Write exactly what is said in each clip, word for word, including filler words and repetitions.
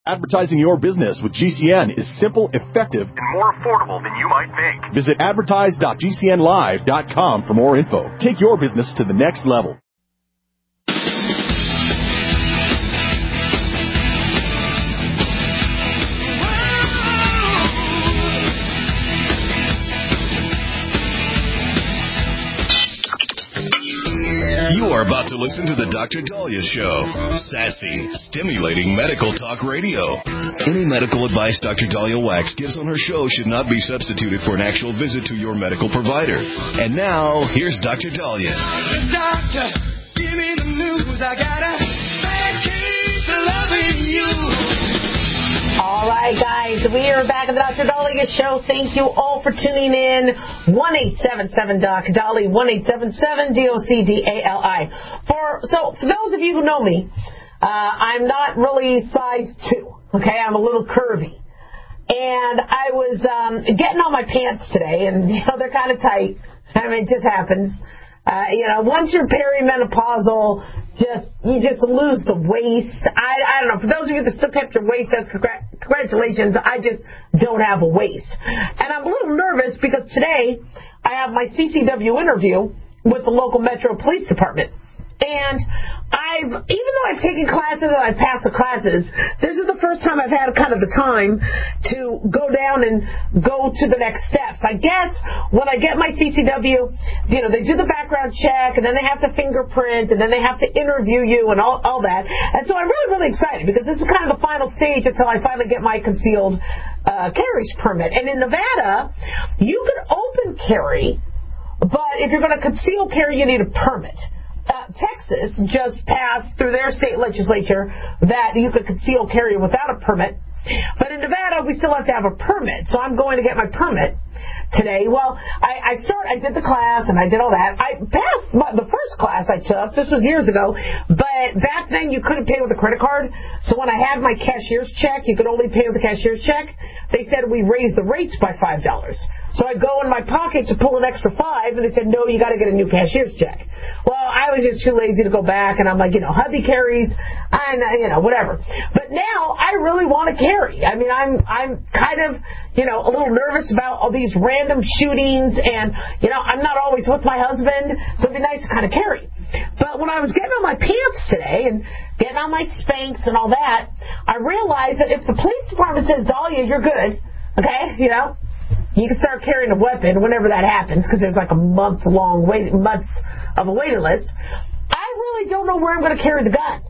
Advertising your business with G C N is simple, effective, and more affordable than you might think. Visit advertise dot g c n live dot com for more info. Take your business to the next level. You are about to listen to the Doctor Dahlia Show. Sassy, stimulating medical talk radio. Any medical advice Doctor Dahlia Wax gives on her show should not be substituted for an actual visit to your medical provider. And now, here's Doctor Dahlia. Doctor, give me the news. I got a bad case of loving you. All right, guys, we are back at the Doctor Dahlia Show. Thank you all for tuning in. one eight seven seven doc Dahlia, one eight seven seven D O C D A L I. For, so, for those of you who know me, uh, I'm not really size two, okay? I'm a little curvy. And I was um, getting on my pants today, and, you know, they're kind of tight. I mean, it just happens. Uh, you know, once you're perimenopausal, just you just lose the waist. I, I don't know. For those of you that still kept your waist, that's congr- congratulations. I just don't have a waist. And I'm a little nervous because today I have my C C W interview with the local Metro Police Department. And I've, even though I've taken classes and I've passed the classes, this is the first time I've had kind of the time to go down and go to the next steps. I guess when I get my C C W, you know, they do the background check, and then they have to fingerprint, and then they have to interview you and all, all that. And so I'm really, really excited because this is kind of the final stage until I finally get my concealed uh, carry permit. And in Nevada, you can open carry, but if you're going to conceal carry, you need a permit. Uh, Texas just passed through their state legislature that you could conceal carry without a permit. But in Nevada, we still have to have a permit. So I'm going to get my permit today. Well, I, I start. I did the class and I did all that. I passed my, the first class I took. This was years ago. But back then, you couldn't pay with a credit card. So when I had my cashier's check, you could only pay with a cashier's check. They said we raised the rates by five dollars. So I go in my pocket to pull an extra five, and they said, no, you got to get a new cashier's check. Well, I was just too lazy to go back, and I'm like, you know, hubby carries, and, you know, whatever. But now I really want to carry. I mean, I'm I'm kind of, you know, a little nervous about all these random shootings, and, you know, I'm not always with my husband, so it'd be nice to kind of carry. But when I was getting on my pants today and getting on my Spanx and all that, I realized that if the police department says, Dahlia, you're good, okay, you know, you can start carrying a weapon whenever that happens, because there's like a month-long wait, months of a waiting list. I really don't know where I'm going to carry the gun.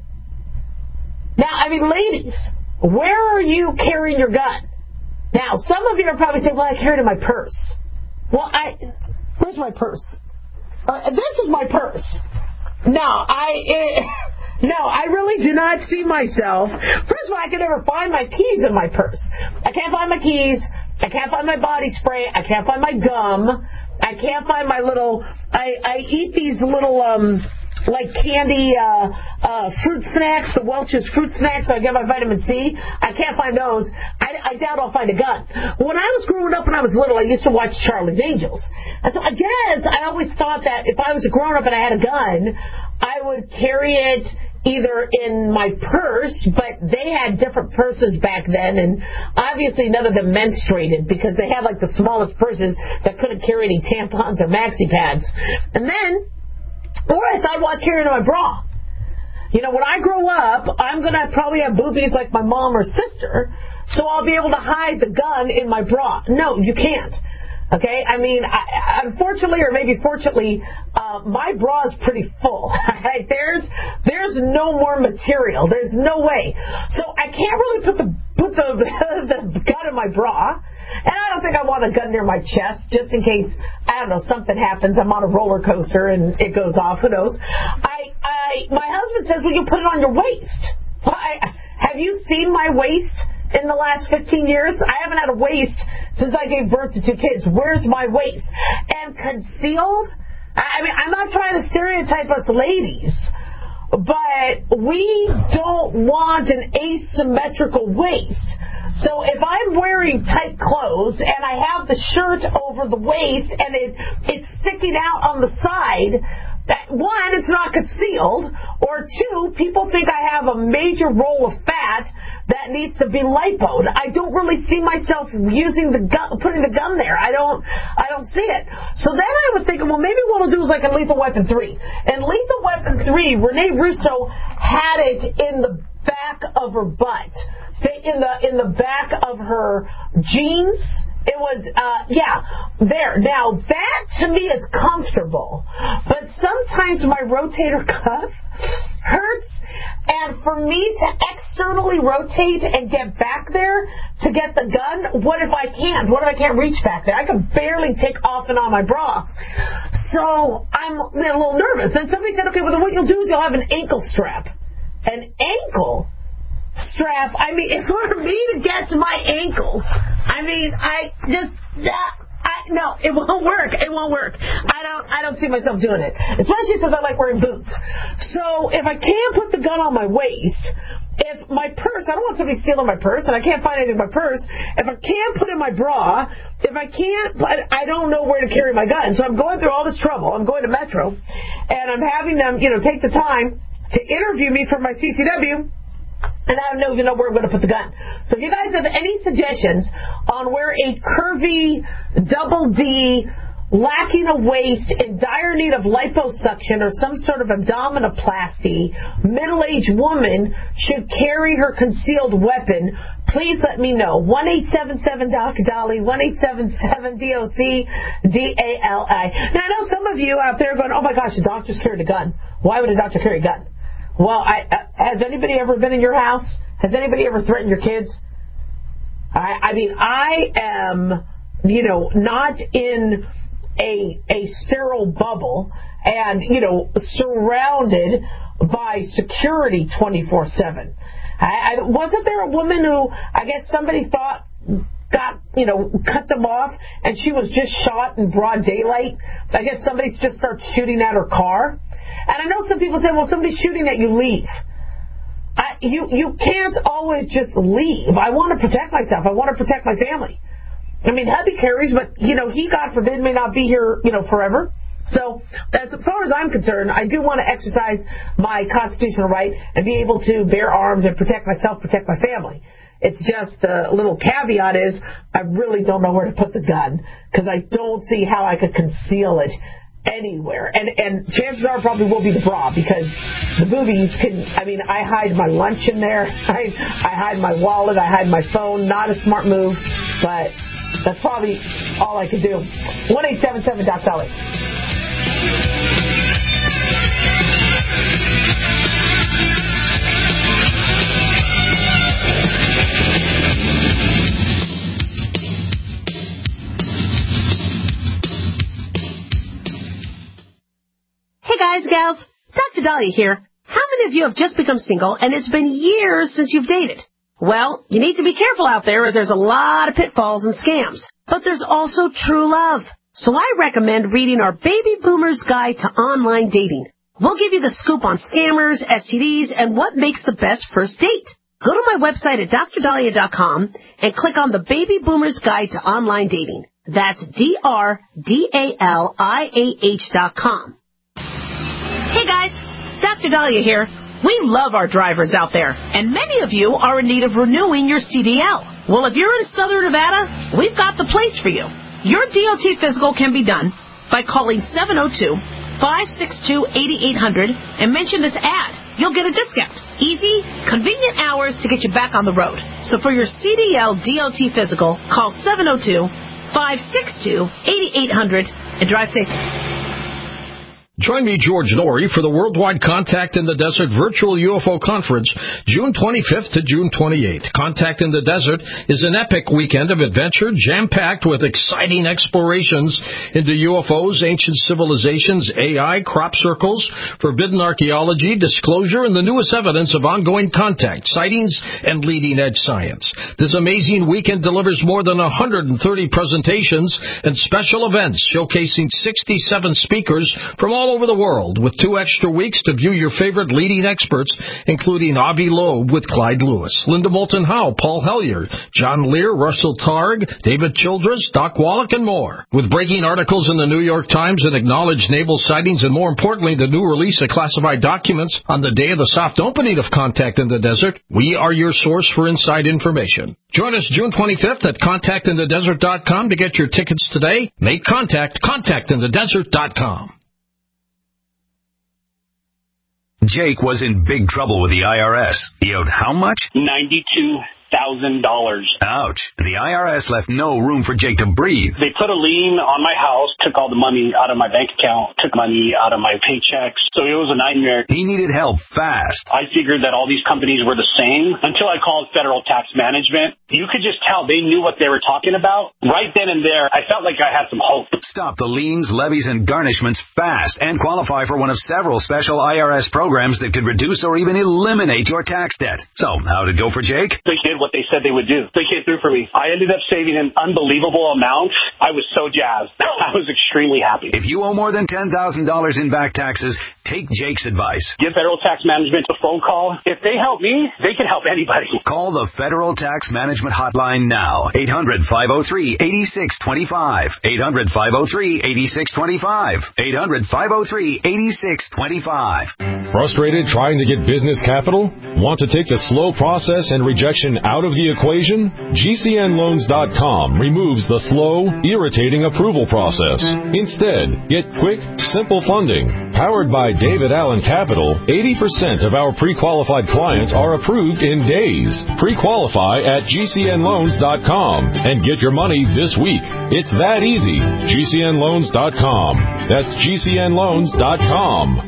Now, I mean, ladies, where are you carrying your gun? Now, some of you are probably saying, well, I carry it in my purse. Well, I, where's my purse? Uh, this is my purse. No, I, it, no, I really do not see myself. First of all, I can never find my keys in my purse. I can't find my keys. I can't find my body spray. I can't find my gum. I can't find my little, I, I eat these little, um, like candy, uh, uh, fruit snacks, the Welch's fruit snacks, so I get my vitamin C. I can't find those. I, I doubt I'll find a gun. When I was growing up when I was little, I used to watch Charlie's Angels. And so I guess I always thought that if I was a grown-up and I had a gun, I would carry it either in my purse, but they had different purses back then, and obviously none of them menstruated because they had like the smallest purses that couldn't carry any tampons or maxi pads. And then, or I thought, well, I'd carry it in my bra. You know, when I grow up, I'm going to probably have boobies like my mom or sister, so I'll be able to hide the gun in my bra. No, you can't. Okay, I mean, I, unfortunately, or maybe fortunately, uh, my bra is pretty full. Right? There's there's no more material. There's no way. So I can't really put the put the the gun in my bra, and I don't think I want a gun near my chest just in case, I don't know, something happens. I'm on a roller coaster and it goes off. Who knows? I I my husband says, well, you put it on your waist. Well, I, have you seen my waist? In the last fifteen years, I haven't had a waist since I gave birth to two kids. Where's my waist? And concealed? I mean, I'm not trying to stereotype us ladies, but we don't want an asymmetrical waist. So if I'm wearing tight clothes and I have the shirt over the waist and it it's sticking out on the side, that, one, it's not concealed, or two, people think I have a major roll of fat that needs to be lipoed. I don't really see myself using the gun, putting the gun there. I don't, I don't see it. So then I was thinking, well, maybe what I'll do is like in Lethal Weapon three. In Lethal Weapon three, Rene Russo had it in the back of her butt, in the in the back of her jeans. It was, uh, yeah, there. Now, that to me is comfortable, but sometimes my rotator cuff hurts, and for me to externally rotate and get back there to get the gun, what if I can't? What if I can't reach back there? I can barely take off and on my bra. So I'm a little nervous. Then somebody said, okay, well, then what you'll do is you'll have an ankle strap. An ankle strap? I mean, if for me to get to my ankles, I mean, I just, uh, I, no, it won't work. It won't work. I don't, I don't see myself doing it, especially since I like wearing boots. So if I can't put the gun on my waist, if my purse, I don't want somebody stealing my purse, and I can't find anything in my purse. If I can't put in my bra, if I can't, I don't know where to carry my gun. So I'm going through all this trouble. I'm going to Metro, and I'm having them, you know, take the time to interview me for my C C W. And I don't even know where I'm going to put the gun. So if you guys have any suggestions on where a curvy, double D, lacking a waist, in dire need of liposuction or some sort of abdominoplasty, middle-aged woman should carry her concealed weapon, please let me know. one eight seven seven D O C D A L I, one eight seven seven D O C D A L I. Now, I know some of you out there going, oh my gosh, the doctor's carried a gun. Why would a doctor carry a gun? Well, I, uh, has anybody ever been in your house? Has anybody ever threatened your kids? I, I mean, I am, you know, not in a a sterile bubble and, you know, surrounded by security twenty-four seven. I, I, wasn't there a woman who, I guess somebody thought got, you know, cut them off, and she was just shot in broad daylight? I guess somebody just started shooting at her car. And I know some people say, well, somebody's shooting at you, leave. I, you, you can't always just leave. I want to protect myself. I want to protect my family. I mean, hubby carries, but, you know, he, God forbid, may not be here, you know, forever. So, as far as I'm concerned, I do want to exercise my constitutional right and be able to bear arms and protect myself, protect my family. It's just a little caveat is I really don't know where to put the gun because I don't see how I could conceal it anywhere. And and chances are probably will be the bra because the boobies can, I mean, I hide my lunch in there. I, I hide my wallet. I hide my phone. Not a smart move, but that's probably all I could do. one eight seven seven D O C D A L I. Hey guys, gals, Doctor Dahlia here. How many of you have just become single and it's been years since you've dated? Well, you need to be careful out there as there's a lot of pitfalls and scams. But there's also true love. So I recommend reading our Baby Boomer's Guide to Online Dating. We'll give you the scoop on scammers, S T Ds, and what makes the best first date. Go to my website at D R Dahlia dot com and click on the Baby Boomer's Guide to Online Dating. That's D R D A L I A H dot com. Hey guys, Doctor Dahlia here. We love our drivers out there, and many of you are in need of renewing your C D L. Well, if you're in Southern Nevada, we've got the place for you. Your D O T physical can be done by calling seven oh two, five six two, eight eight hundred and mention this ad. You'll get a discount. Easy, convenient hours to get you back on the road. So for your C D L D O T physical, call seven oh two, five six two, eight eight hundred and drive safe. Join me, George Norrie, for the Worldwide Contact in the Desert Virtual U F O Conference, June twenty-fifth to June twenty-eighth. Contact in the Desert is an epic weekend of adventure, jam-packed with exciting explorations into U F Os, ancient civilizations, A I, crop circles, forbidden archaeology, disclosure, and the newest evidence of ongoing contact, sightings, and leading-edge science. This amazing weekend delivers more than one hundred thirty presentations and special events showcasing sixty-seven speakers from all all over the world with two extra weeks to view your favorite leading experts, including Avi Loeb with Clyde Lewis, Linda Moulton Howe, Paul Hellyer, John Lear, Russell Targ, David Childress, Doc Wallach, and more. With breaking articles in the New York Times and acknowledged naval sightings, and more importantly, the new release of classified documents on the day of the soft opening of Contact in the Desert, we are your source for inside information. Join us June twenty-fifth at contact in the desert dot com to get your tickets today. Make contact, contact in the desert dot com. Jake was in big trouble with the I R S. He owed how much? ninety-two thousand dollars. Ouch. The I R S left no room for Jake to breathe. They put a lien on my house, took all the money out of my bank account, took money out of my paychecks. So it was a nightmare. He needed help fast. I figured that all these companies were the same until I called Federal Tax Management. You could just tell they knew what they were talking about. Right then and there, I felt like I had some hope. Stop the liens, levies, and garnishments fast and qualify for one of several special I R S programs that could reduce or even eliminate your tax debt. So, how'd it go for Jake? They did what they said they would do. They came through for me. I ended up saving an unbelievable amount. I was so jazzed. I was extremely happy. If you owe more than ten thousand dollars in back taxes, take Jake's advice. Give Federal Tax Management a phone call. If they help me, they can help anybody. Call the Federal Tax Management Hotline now. eight hundred, five oh three, eight six two five. eight hundred, five oh three, eight six two five. eight hundred, five oh three, eight six two five. Frustrated trying to get business capital? Want to take the slow process and rejection out of the equation? G C N loans dot com removes the slow, irritating approval process. Instead, get quick, simple funding. Powered by David Allen Capital, eighty percent of our pre-qualified clients are approved in days. Pre-qualify at G C N loans dot com and get your money this week. It's that easy. G C N loans dot com. That's G C N loans dot com.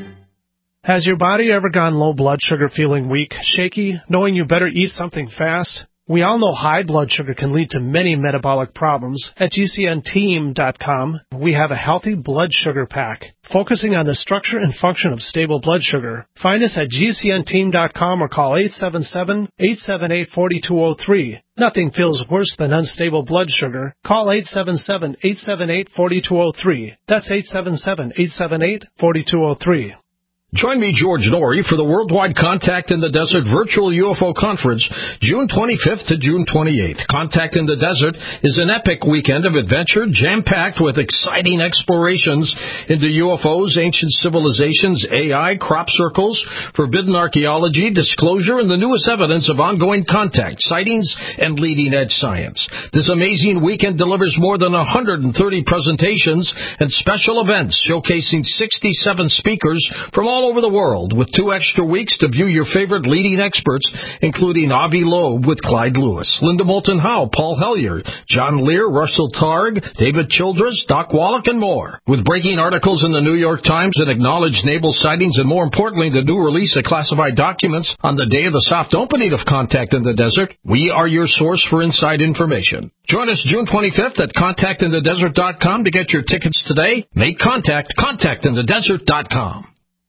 Has your body ever gone low blood sugar, feeling weak, shaky, knowing you better eat something fast? We all know high blood sugar can lead to many metabolic problems. At G C N team dot com, we have a healthy blood sugar pack, focusing on the structure and function of stable blood sugar. Find us at G C N team dot com or call eight seven seven, eight seven eight, four two zero three. Nothing feels worse than unstable blood sugar. Call eight seven seven, eight seven eight, four two zero three. That's eight seven seven, eight seven eight, four two zero three. Join me, George Norrie, for the Worldwide Contact in the Desert Virtual U F O Conference, June twenty-fifth to June twenty-eighth. Contact in the Desert is an epic weekend of adventure, jam-packed with exciting explorations into U F Os, ancient civilizations, A I, crop circles, forbidden archaeology, disclosure, and the newest evidence of ongoing contact, sightings, and leading-edge science. This amazing weekend delivers more than one hundred thirty presentations and special events showcasing sixty-seven speakers from all over the world, with two extra weeks to view your favorite leading experts, including Avi Loeb with Clyde Lewis, Linda Moulton Howe, Paul Hellyer, John Lear, Russell Targ, David Childress, Doc Wallach, and more. With breaking articles in the New York Times and acknowledged naval sightings, and more importantly, the new release of classified documents on the day of the soft opening of Contact in the Desert, we are your source for inside information. Join us June twenty-fifth at contact in the desert dot com to get your tickets today. Make contact, contact in the desert dot com.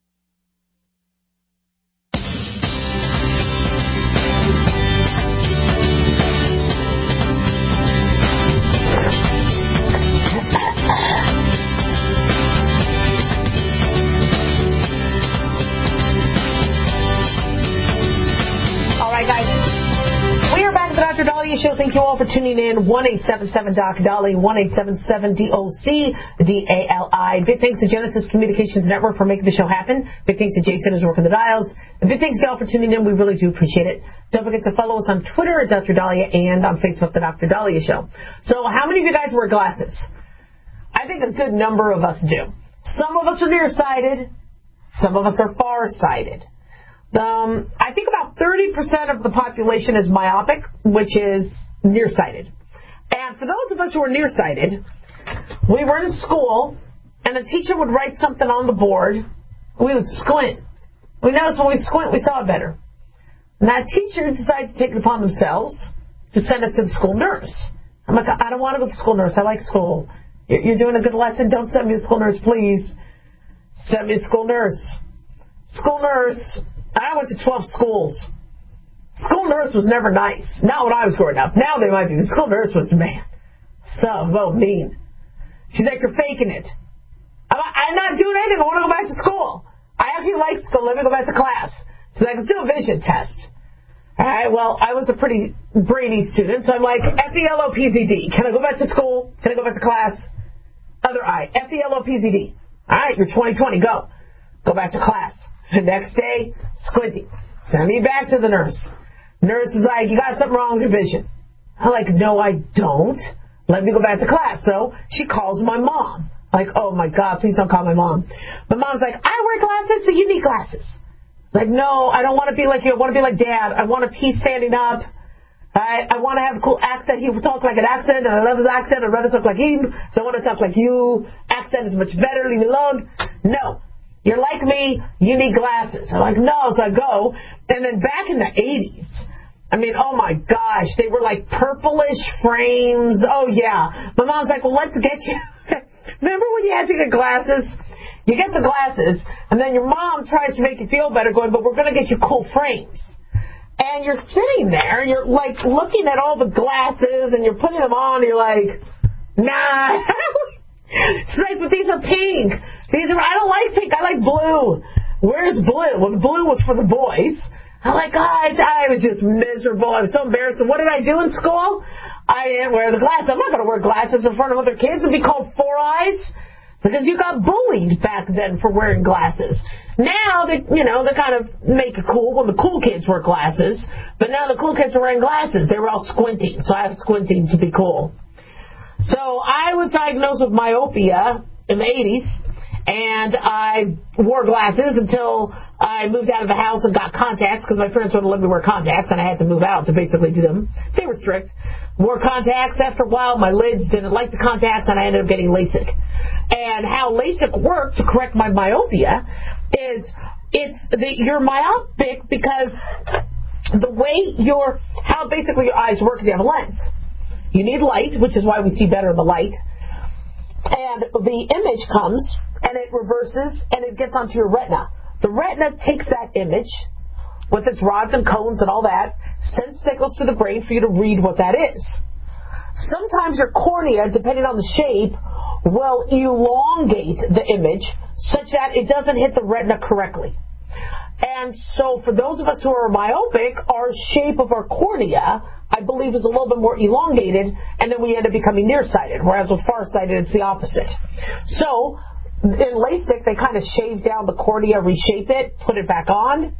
Doctor Dahlia Show. Thank you all for tuning in. one eight seven seven Doc Dolly, one eight seven seven D O C D A L I. Big thanks to Genesis Communications Network for making the show happen. Big thanks to Jason who's working the dials. And big thanks to y'all for tuning in. We really do appreciate it. Don't forget to follow us on Twitter at Doctor Dahlia and on Facebook, The Doctor Dahlia Show. So how many of you guys wear glasses? I think a good number of us do. Some of us are nearsighted. Some of us are farsighted. Um, I think about thirty percent of the population is myopic, which is nearsighted. And for those of us who are nearsighted, we were in school, and the teacher would write something on the board, and we would squint. We noticed when we squint, we saw it better. And that teacher decided to take it upon themselves to send us to the school nurse. I'm like, I don't want to go to the school nurse. I like school. You're doing a good lesson. Don't send me to the school nurse, please. Send me to the school nurse. School nurse... I went to twelve schools. School nurse was never nice. Not when I was growing up. Now they might be. The school nurse was, man, so well mean. She's like, you're faking it. I'm, I'm not doing anything. I want to go back to school. I actually like school. Let me go back to class so that I can do a vision test. All right, well, I was a pretty brainy student, so I'm like, F E L O P Z D. Can I go back to school? Can I go back to class? Other eye, F E L O P Z D. All right, you're twenty twenty, go. Go back to class. The next day, squinty. Send me back to the nurse. Nurse is like, you got something wrong with your vision. I'm like, no, I don't. Let me go back to class. So she calls my mom. Like, oh my God, please don't call my mom. My mom's like, I wear glasses, so you need glasses. Like, no, I don't want to be like you. I want to be like Dad. I want to pee standing up. I, I want to have a cool accent. He talks like an accent, and I love his accent. I'd rather talk like him. Don't want to talk like you. Accent is much better. Leave me alone. No. You're like me. You need glasses. I'm like, no. So I go. And then back in the eighties, I mean, oh my gosh, they were like purplish frames. Oh, yeah. My mom's like, well, let's get you. Remember when you had to get glasses? You get the glasses, and then your mom tries to make you feel better going, but we're going to get you cool frames. And you're sitting there, and you're, like, looking at all the glasses, and you're putting them on, and you're like, nah. It's like, but these are pink. These are, I don't like pink. I like blue. Where's blue? Well, the blue was for the boys. I'm like, guys, I was just miserable. I was so embarrassed. And what did I do in school? I didn't wear the glasses. I'm not going to wear glasses in front of other kids and be called Four Eyes. Because you got bullied back then for wearing glasses. Now, they, you know, they kind of make it cool when the cool kids wear glasses. But now the cool kids are wearing glasses. They were all squinting. So I have squinting to be cool. So I was diagnosed with myopia in the eighties. And I wore glasses until I moved out of the house and got contacts because my parents wouldn't let me wear contacts, and I had to move out to basically do them. They were strict. Wore contacts. After a while, my lids didn't like the contacts, and I ended up getting LASIK. And how LASIK worked to correct my myopia is it's the, you're myopic because the way your how basically your eyes work is you have a lens. You need light, which is why we see better in the light. And the image comes, and it reverses, and it gets onto your retina. The retina takes that image with its rods and cones and all that, sends signals to the brain for you to read what that is. Sometimes your cornea, depending on the shape, will elongate the image such that it doesn't hit the retina correctly. And so for those of us who are myopic, our shape of our cornea, I believe, is a little bit more elongated, and then we end up becoming nearsighted, whereas with farsighted, it's the opposite. So in LASIK, they kind of shave down the cornea, reshape it, put it back on.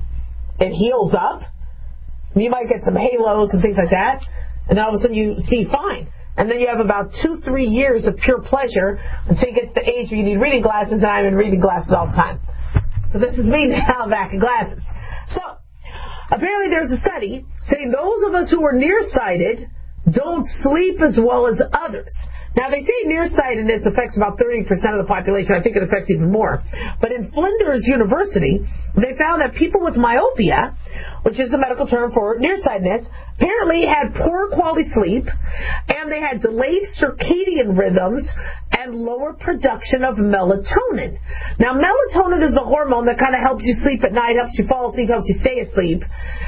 It heals up. You might get some halos and things like that, and then all of a sudden you see fine. And then you have about two, three years of pure pleasure until you get to the age where you need reading glasses, and I'm in reading glasses all the time. So this is me now back in glasses. So apparently there's a study saying those of us who are nearsighted don't sleep as well as others. Now, they say nearsightedness affects about thirty percent of the population. I think it affects even more. But in Flinders University, they found that people with myopia, which is the medical term for nearsightedness, apparently had poor quality sleep, and they had delayed circadian rhythms and lower production of melatonin. Now, melatonin is the hormone that kind of helps you sleep at night, helps you fall asleep, helps you stay asleep.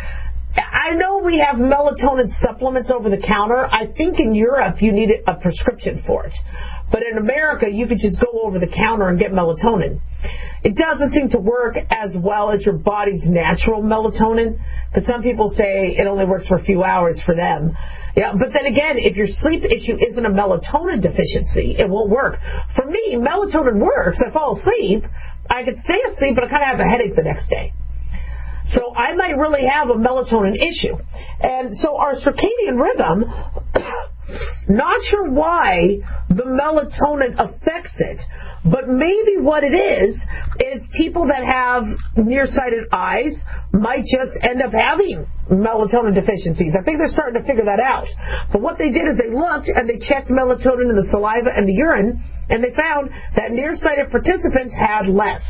I know we have melatonin supplements over the counter. I think in Europe you need a prescription for it. But in America, you could just go over the counter and get melatonin. It doesn't seem to work as well as your body's natural melatonin, because some people say it only works for a few hours for them. Yeah, but then again, if your sleep issue isn't a melatonin deficiency, it won't work. For me, melatonin works. I fall asleep. I can stay asleep, but I kind of have a headache the next day. So I might really have a melatonin issue. And so our circadian rhythm, not sure why the melatonin affects it, but maybe what it is, is people that have nearsighted eyes might just end up having melatonin deficiencies. I think they're starting to figure that out. But what they did is they looked and they checked melatonin in the saliva and the urine, and they found that nearsighted participants had less.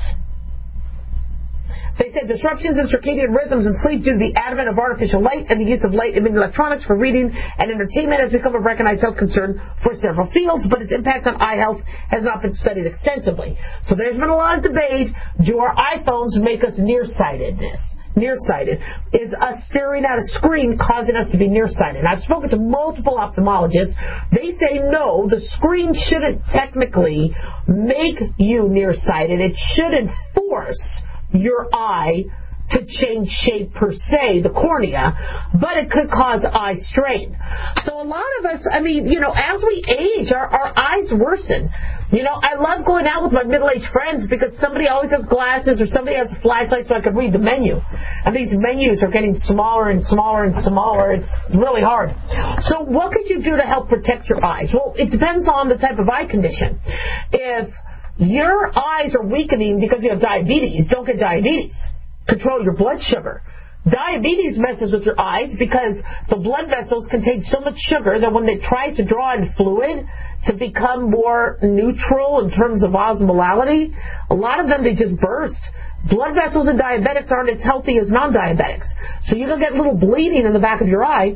They said disruptions in circadian rhythms and sleep due to the advent of artificial light and the use of light-emitting electronics for reading and entertainment has become a recognized health concern for several fields, but its impact on eye health has not been studied extensively. So there's been a lot of debate. Do our iPhones make us nearsightedness? nearsighted? Is us staring at a screen causing us to be nearsighted? I've spoken to multiple ophthalmologists. They say no, the screen shouldn't technically make you nearsighted. It shouldn't force your eye to change shape per se, the cornea, but it could cause eye strain. So a lot of us, I mean, you know, as we age, our, our eyes worsen. You know, I love going out with my middle-aged friends because somebody always has glasses or somebody has a flashlight so I can read the menu. And these menus are getting smaller and smaller and smaller. It's really hard. So what could you do to help protect your eyes? Well, it depends on the type of eye condition. If your eyes are weakening because you have diabetes, don't get diabetes. Control your blood sugar. Diabetes messes with your eyes because the blood vessels contain so much sugar that when it tries to draw in fluid to become more neutral in terms of osmolality, a lot of them, they just burst. Blood vessels in diabetics aren't as healthy as non-diabetics. So you're going to get a little bleeding in the back of your eye.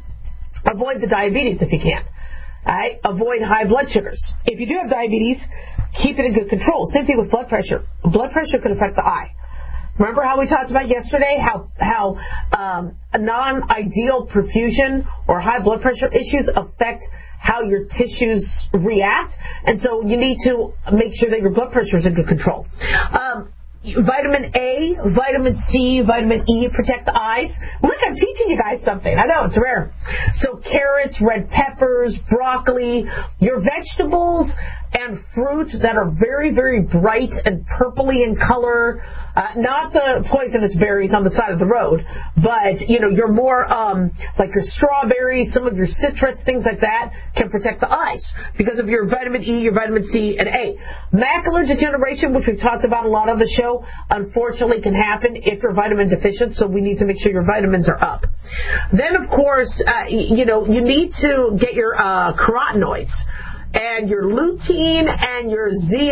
Avoid the diabetes if you can. Right? Avoid high blood sugars. If you do have diabetes, keep it in good control. Same thing with blood pressure. Blood pressure can affect the eye. Remember how we talked about yesterday how how um, a non-ideal perfusion or high blood pressure issues affect how your tissues react? And so you need to make sure that your blood pressure is in good control. Um, Vitamin A, vitamin C, vitamin E protect the eyes. Look, I'm teaching you guys something. I know, it's rare. So carrots, red peppers, broccoli, your vegetables and fruit that are very, very bright and purpley in color. Uh, not the poisonous berries on the side of the road, but, you know, your more, um, like your strawberries, some of your citrus, things like that can protect the eyes because of your vitamin E, your vitamin C, and A. Macular degeneration, which we've talked about a lot on the show, unfortunately can happen if you're vitamin deficient, so we need to make sure your vitamins are up. Then, of course, uh, you know, you need to get your uh, carotenoids and your lutein and your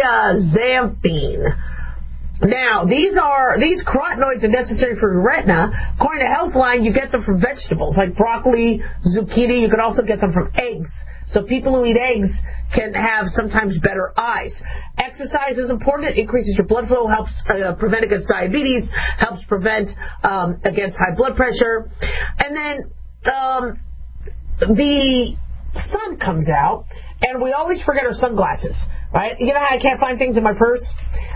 zeaxanthin. Now, these are these carotenoids are necessary for your retina. According to Healthline, you get them from vegetables like broccoli, zucchini. You can also get them from eggs. So people who eat eggs can have sometimes better eyes. Exercise is important. It increases your blood flow, helps uh, prevent against diabetes, helps prevent um, against high blood pressure. And then um, the sun comes out, and we always forget our sunglasses, right? You know how I can't find things in my purse?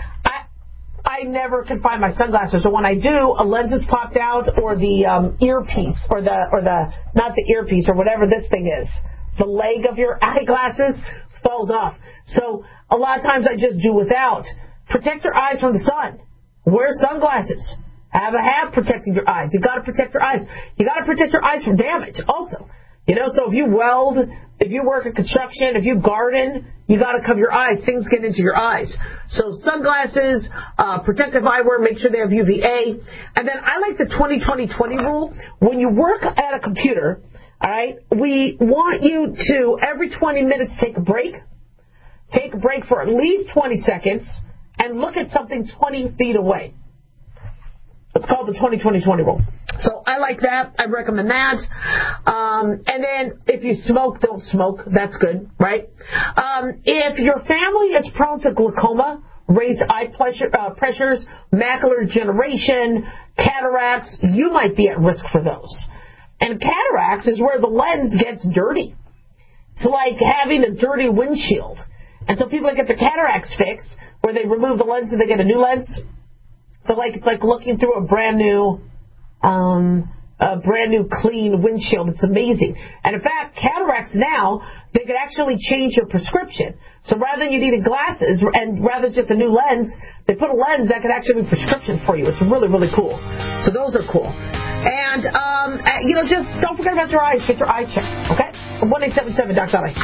I never can find my sunglasses, so when I do, a lens is popped out, or the um, earpiece, or the or the not the earpiece, or whatever this thing is, the leg of your eyeglasses falls off. So a lot of times I just do without. Protect your eyes from the sun. Wear sunglasses. Have a hat protecting your eyes. You got to protect your eyes. You got to protect your eyes from damage, also. You know, so if you weld, if you work in construction, if you garden, you got to cover your eyes. Things get into your eyes. So sunglasses, uh, protective eyewear, make sure they have U V A. And then I like the twenty twenty twenty rule. When you work at a computer, all right, we want you to, every twenty minutes, take a break. Take a break for at least twenty seconds and look at something twenty feet away. It's called the twenty twenty twenty rule. So I like that. I recommend that. Um, and then if you smoke, don't smoke. That's good, right? Um, if your family is prone to glaucoma, raised eye pressure, uh, pressures, macular degeneration, cataracts, you might be at risk for those. And cataracts is where the lens gets dirty. It's like having a dirty windshield. And so people that get their cataracts fixed, where they remove the lens and they get a new lens, so like it's like looking through a brand new, um, a brand new clean windshield. It's amazing. And in fact, cataracts now, they could actually change your prescription. So rather than you needing glasses and rather just a new lens, they put a lens that could actually be a prescription for you. It's really, really cool. So those are cool. And, um, you know, just don't forget about your eyes. Get your eye checked, okay? one eight seven seven Doc Dolly.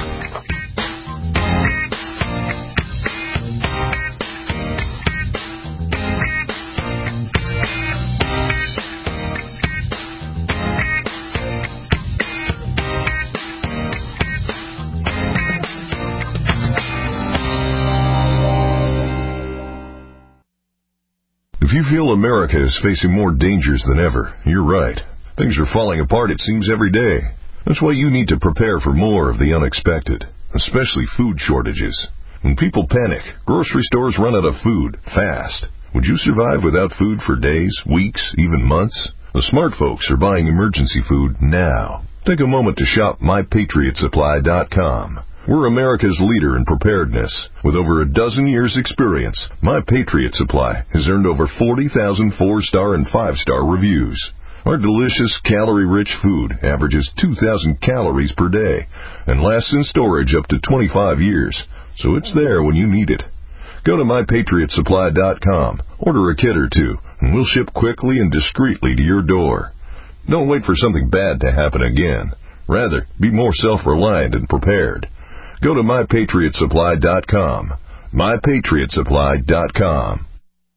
If you feel America is facing more dangers than ever, you're right. Things are falling apart, it seems, every day. That's why you need to prepare for more of the unexpected, especially food shortages. When people panic, grocery stores run out of food fast. Would you survive without food for days, weeks, even months? The smart folks are buying emergency food now. Take a moment to shop my patriot supply dot com. We're America's leader in preparedness. With over a dozen years' experience, My Patriot Supply has earned over forty thousand four-star and five-star reviews. Our delicious, calorie-rich food averages two thousand calories per day and lasts in storage up to twenty-five years, so it's there when you need it. Go to my patriot supply dot com, order a kit or two, and we'll ship quickly and discreetly to your door. Don't wait for something bad to happen again. Rather, be more self-reliant and prepared. Go to my patriot supply dot com. my patriot supply dot com.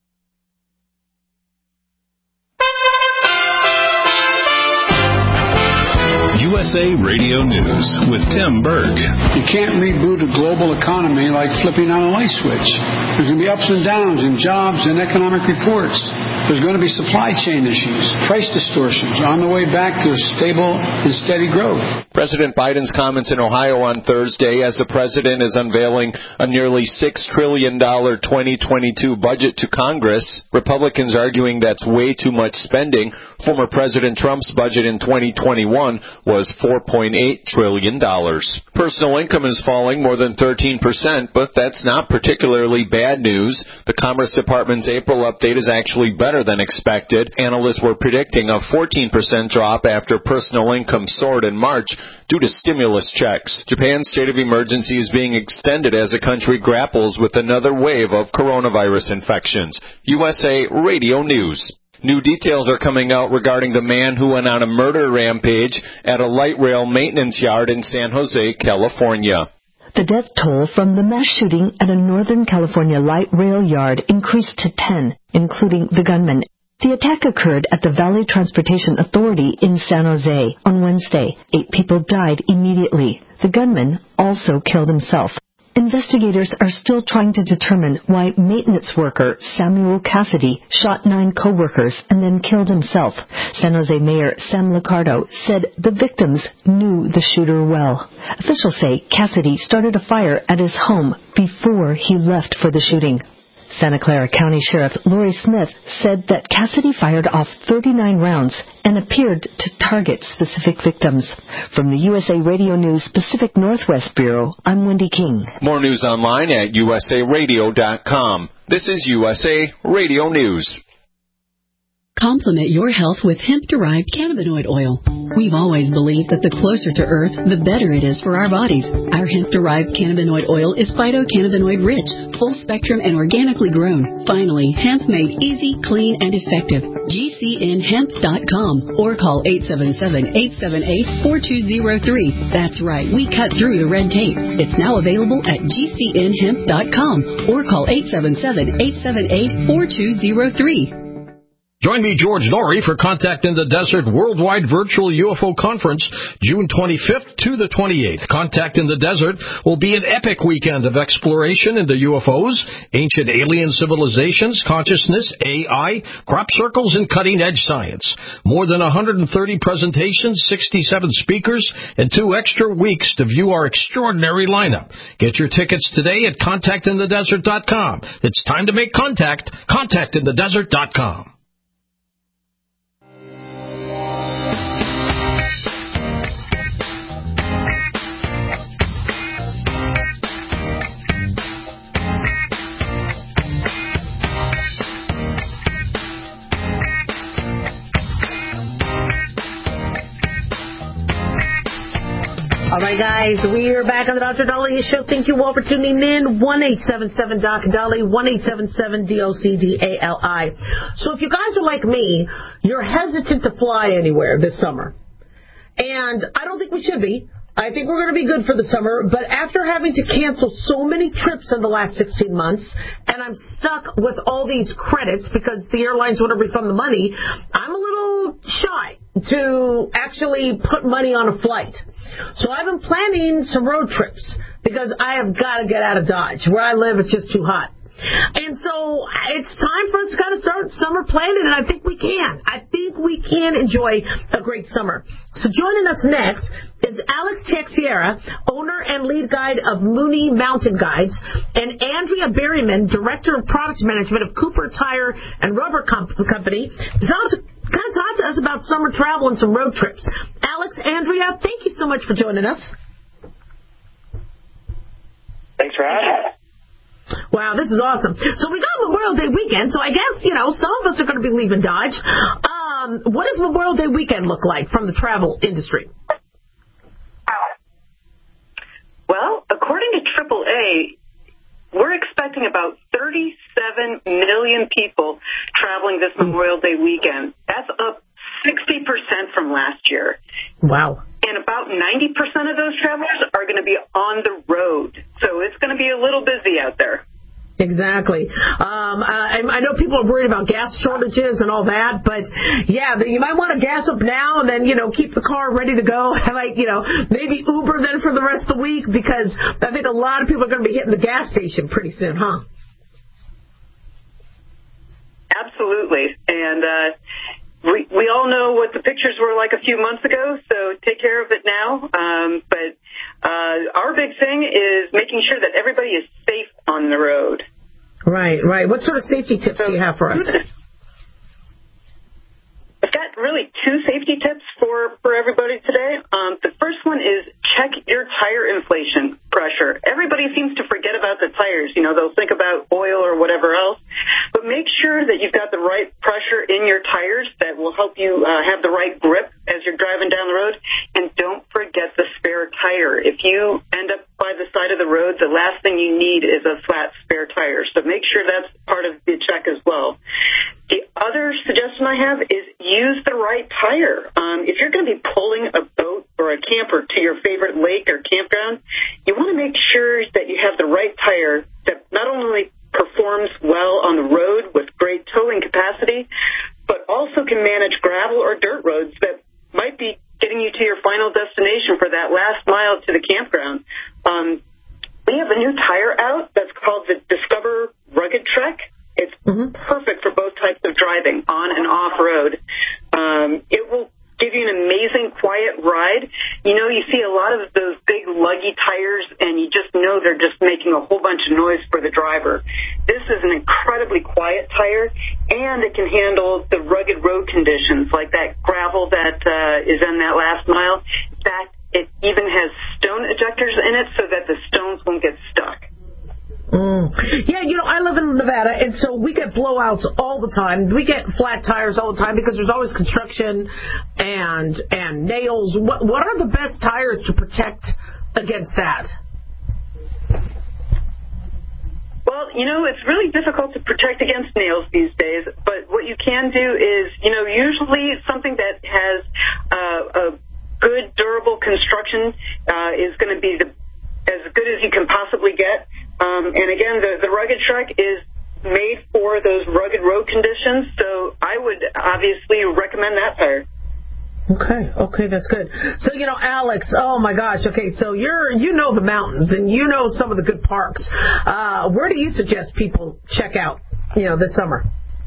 U S A Radio News with Tim Berg. You can't reboot a global economy like flipping on a light switch. There's going to be ups and downs in jobs and economic reports. There's going to be supply chain issues, price distortions on the way back to stable and steady growth. President Biden's comments in Ohio on Thursday as the president is unveiling a nearly six trillion dollars twenty twenty-two budget to Congress. Republicans arguing that's way too much spending. Former President Trump's budget in twenty twenty-one was four point eight trillion dollars. Personal income is falling more than thirteen percent, but that's not particularly bad news. The Commerce Department's April update is actually better than expected. Analysts were predicting a fourteen percent drop after personal income soared in March due to stimulus checks. Japan's state of emergency is being extended as the country grapples with another wave of coronavirus infections. U S A Radio News. New details are coming out regarding the man who went on a murder rampage at a light rail maintenance yard in San Jose, California. The death toll from the mass shooting at a Northern California light rail yard increased to ten, including the gunman. The attack occurred at the Valley Transportation Authority in San Jose on Wednesday. Eight people died immediately. The gunman also killed himself. Investigators are still trying to determine why maintenance worker Samuel Cassidy shot nine co-workers and then killed himself. San Jose Mayor Sam Liccardo said the victims knew the shooter well. Officials say Cassidy started a fire at his home before he left for the shooting. Santa Clara County Sheriff Lori Smith said that Cassidy fired off thirty-nine rounds and appeared to target specific victims. From the U S A Radio News Pacific Northwest Bureau, I'm Wendy King. More news online at U S A radio dot com. This is U S A Radio News. Complement your health with hemp-derived cannabinoid oil. We've always believed that the closer to Earth, the better it is for our bodies. Our hemp-derived cannabinoid oil is phytocannabinoid-rich, full-spectrum, and organically grown. Finally, hemp made easy, clean, and effective. G C N hemp dot com or call eight seven seven, eight seven eight, four two zero three. That's right, we cut through the red tape. It's now available at G C N hemp dot com or call eight seven seven, eight seven eight, four two zero three. Join me, George Norrie, for Contact in the Desert Worldwide Virtual U F O Conference, June twenty-fifth to the twenty-eighth. Contact in the Desert will be an epic weekend of exploration into U F Os, ancient alien civilizations, consciousness, A I, crop circles, and cutting-edge science. More than one hundred thirty presentations, sixty-seven speakers, and two extra weeks to view our extraordinary lineup. Get your tickets today at contact in the desert dot com. It's time to make contact. contact in the desert dot com. All right, guys, we are back on the Doctor Dahlia Show. Thank you all for tuning in. one eight seven seven Doc Dolly, one eight seven seven D O C D A L I. So if you guys are like me, you're hesitant to fly anywhere this summer. And I don't think we should be. I think we're going to be good for the summer. But after having to cancel so many trips in the last sixteen months, and I'm stuck with all these credits because the airlines want to refund the money, I'm a little shy to actually put money on a flight. So I've been planning some road trips because I have got to get out of Dodge. Where I live, it's just too hot. And so it's time for us to kind of start summer planning, and I think we can. I think we can enjoy a great summer. So joining us next is Alex Texiera, owner and lead guide of Mooney Mountain Guides, and Andrea Berryman, director of product management of Cooper Tire and Rubber Com- Company, to talk to, kind of talk to us about summer travel and some road trips. Alex, Andrea, thank you so much for joining us. Thanks for having us. Wow, this is awesome. So we got Memorial Day weekend, so I guess, you know, some of us are going to be leaving Dodge. Um, what does Memorial Day weekend look like from the travel industry? Well, according to triple A, we're expecting about thirty-seven million people traveling this Memorial Day weekend. That's up sixty percent from last year. Wow. And about ninety percent of those travelers are going to be on the road. So it's going to be a little busy out there. Exactly. Um, I, I know people are worried about gas shortages and all that, but yeah, you might want to gas up now and then, you know, keep the car ready to go. Like, you know, maybe Uber then for the rest of the week, because I think a lot of people are going to be hitting the gas station pretty soon, huh? Absolutely. And uh, we we all know what the pictures were like a few months ago, so take care of it now. Um, but uh, our big thing is making sure that everybody is safe on the road. Right, right. What sort of safety tips do you have for us? I've got really two safety tips for, for everybody today. Um, the first one is check your tire inflation pressure. Everybody seems to forget about the tires. You know, they'll think about oil or whatever else. But make sure that you've got the right pressure in your tires that will help you uh, have the right grip as you're driving down the road. And don't forget the spare tire. If you end up by the side of the road, the last thing you need is a flat spare tire. So make sure that's part of the check as well. The other suggestion I have is use the right tire. Um, if you're going to be pulling a boat or a camper to your favorite lake or campground, you want to make sure that you have the right tire that not only performs well on the road with great towing capacity, but also can manage gravel or dirt roads that might be getting you to your final destination for that last mile to the campground. Um, we have a new tire out that's called the Discover Rugged Trek. It's mm-hmm. perfect for both types of driving, on and off-road. Um, it will give you an amazing, quiet ride. You know, you see a lot of those big, luggy tires, and you just know they're just making a whole bunch of noise for the driver. This is an incredibly quiet tire, and it can handle the rugged road conditions, like that gravel that uh, is in that last mile. In fact, it even has stone ejectors in it so that the stones won't get stuck. Mm. Yeah, you know, I live in Nevada, and so we get blowouts all the time. We get flat tires all the time because there's always construction and and nails. What what are the best tires to protect against that? Well, you know, it's really difficult to protect against nails these days, but what you can do is, you know, usually something that has uh, a good, durable construction uh, is going to be the, as good as you can possibly get. Um, and again, the, the Rugged Trek is made for those rugged road conditions, so I would obviously recommend that tire. Okay, okay, that's good. So, you know, Alex, oh my gosh, okay, so you're, you know the mountains and you know some of the good parks. Uh, where do you suggest people check out, you know, this summer?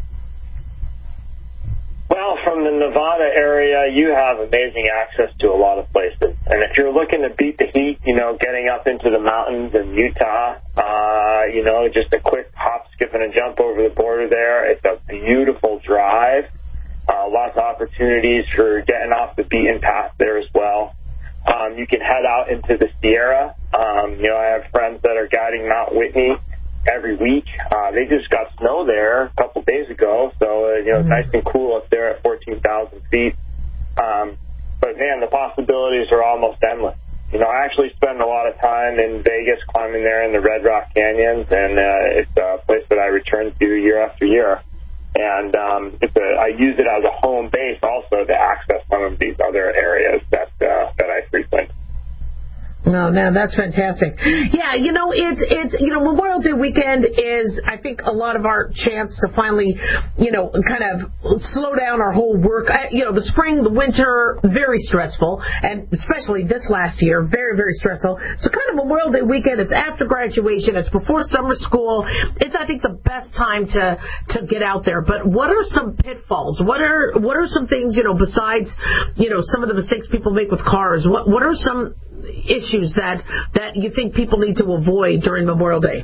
Well, from the Nevada area, you have amazing access to a lot of places. And if you're looking to beat the heat, you know, getting up into the mountains in Utah, uh, you know, just a quick hop, skip, and a jump over the border there. It's a beautiful drive. Uh, lots of opportunities for getting off the beaten path there as well. Um, you can head out into the Sierra. Um, you know, I have friends that are guiding Mount Whitney every week. Uh, they just got snow there a couple days ago, so, uh, you know, it's nice and cool up there at fourteen thousand feet. Um, but, man, the possibilities are almost endless. You know, I actually spend a lot of time in Vegas climbing there in the Red Rock Canyons, and uh, it's a place that I return to year after year. And um, it's a, I use it as a home base also to access some of these other areas that uh, that I frequent. No, no, that's fantastic. Yeah, you know, it's, it's, you know, Memorial Day weekend is, I think, a lot of our chance to finally, you know, kind of slow down our whole work. I, you know, the spring, the winter, very stressful, and especially this last year, very, very stressful. So kind of Memorial Day weekend, it's after graduation, it's before summer school. It's, I think, the best time to, to get out there. But what are some pitfalls? What are, what are some things, you know, besides, you know, some of the mistakes people make with cars? What, what are some issues that that you think people need to avoid during Memorial Day?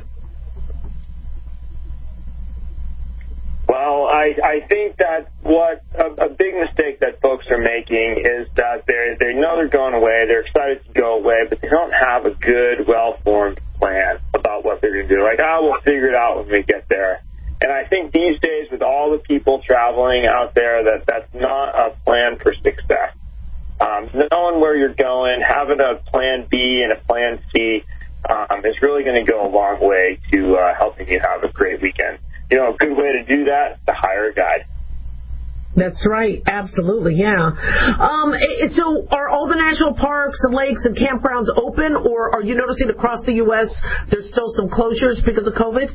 Well, I, I think that what a, a big mistake that folks are making is that they they know they're going away, they're excited to go away, but they don't have a good, well-formed plan about what they're going to do. Like, oh, we'll figure it out when we get there. And I think these days, with all the people traveling out there, that that's not a plan for success. Um, knowing where you're going, having a plan B and a plan C um, is really going to go a long way to uh, helping you have a great weekend. You know, a good way to do that is to hire a guide. That's right. Absolutely, yeah. Um, so are all the national parks and lakes and campgrounds open, or are you noticing across the U S there's still some closures because of COVID?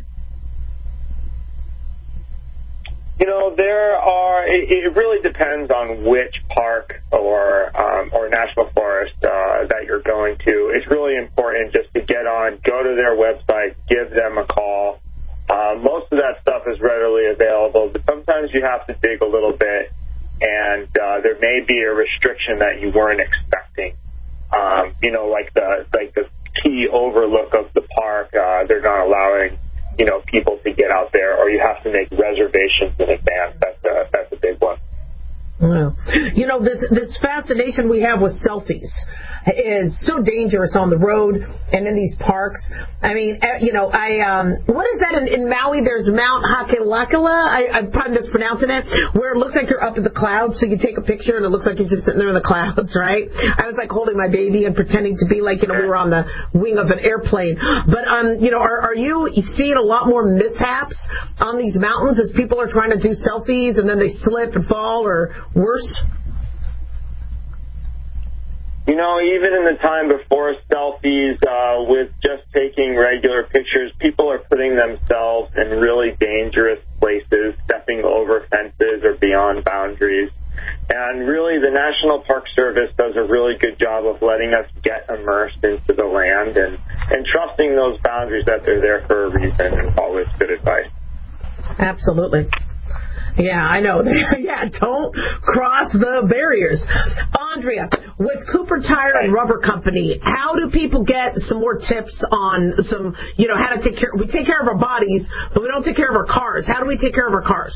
You know, there are, it, it really depends on which park or um, or national forest uh, that you're going to. It's really important just to get on, go to their website, give them a call. Uh, most of that stuff is readily available, but sometimes you have to dig a little bit, and uh, there may be a restriction that you weren't expecting. Um, you know, like the like the key overlook of the park, uh, they're not allowing, you know, people to get out there, or you have to make reservations in advance. That's a, that's a big one. Wow. You know, this this fascination we have with selfies is so dangerous on the road and in these parks. I mean, you know, I um, what is that in, in Maui? There's Mount Hakelakala. I, I'm probably mispronouncing it, where it looks like you're up in the clouds, so you take a picture and it looks like you're just sitting there in the clouds, right? I was like holding my baby and pretending to be like, you know, we were on the wing of an airplane. But um, you know, are, are you seeing a lot more mishaps on these mountains as people are trying to do selfies and then they slip and fall, or worse? You know, even in the time before selfies, uh, with just taking regular pictures, people are putting themselves in really dangerous places, stepping over fences or beyond boundaries. And really, the National Park Service does a really good job of letting us get immersed into the land and, and trusting those boundaries that they're there for a reason, and always good advice. Absolutely. Yeah, I know. Yeah, don't cross the barriers. Andrea, with Cooper Tire and Rubber Company, how do people get some more tips on some, you know, how to take care? We take care of our bodies, but we don't take care of our cars. How do we take care of our cars?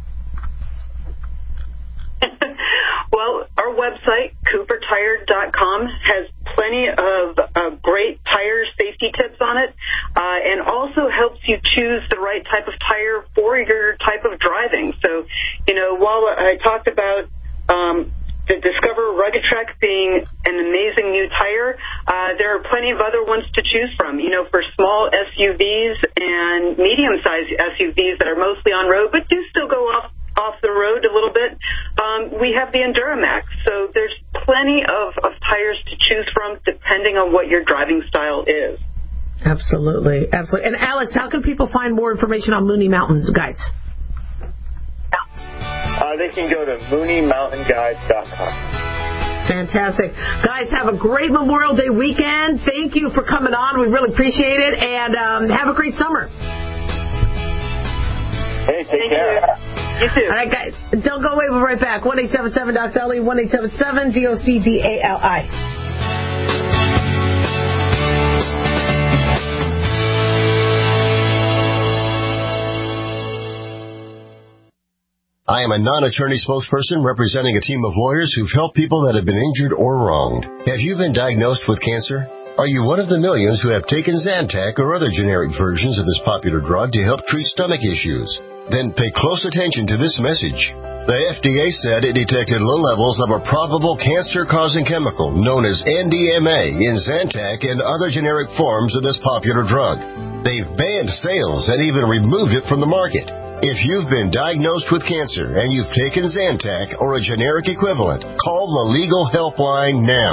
Well, our website, cooper tire dot com, has plenty of uh, great tire safety tips on it, uh, and also helps you choose the right type of tire for your type of driving. So, you know, while I talked about um, the Discover Rugged Trek being an amazing new tire, uh, there are plenty of other ones to choose from, you know, for small S U Vs and medium-sized S U Vs that are mostly on-road, but do still go off off the road a little bit. Um, we have the Enduramax, so there's plenty of, of tires to choose from depending on what your driving style is. Absolutely, absolutely. And Alex, how can people find more information on Mooney Mountain Guides? Uh, they can go to mooney mountain guides dot com. Fantastic. Guys, have a great Memorial Day weekend. Thank you for coming on. We really appreciate it, and um, have a great summer. Hey, take Thank care. You. You too. All right, guys. Don't go away. We'll be right back. one eight seven seven D O C D A L I, one eight seven seven D O C D A L I. I am a non-attorney spokesperson representing a team of lawyers who've helped people that have been injured or wronged. Have you been diagnosed with cancer? Are you one of the millions who have taken Zantac or other generic versions of this popular drug to help treat stomach issues? Then pay close attention to this message. The F D A said it detected low levels of a probable cancer-causing chemical known as N D M A in Zantac and other generic forms of this popular drug. They've banned sales and even removed it from the market. If you've been diagnosed with cancer and you've taken Zantac or a generic equivalent, call the Legal Helpline now.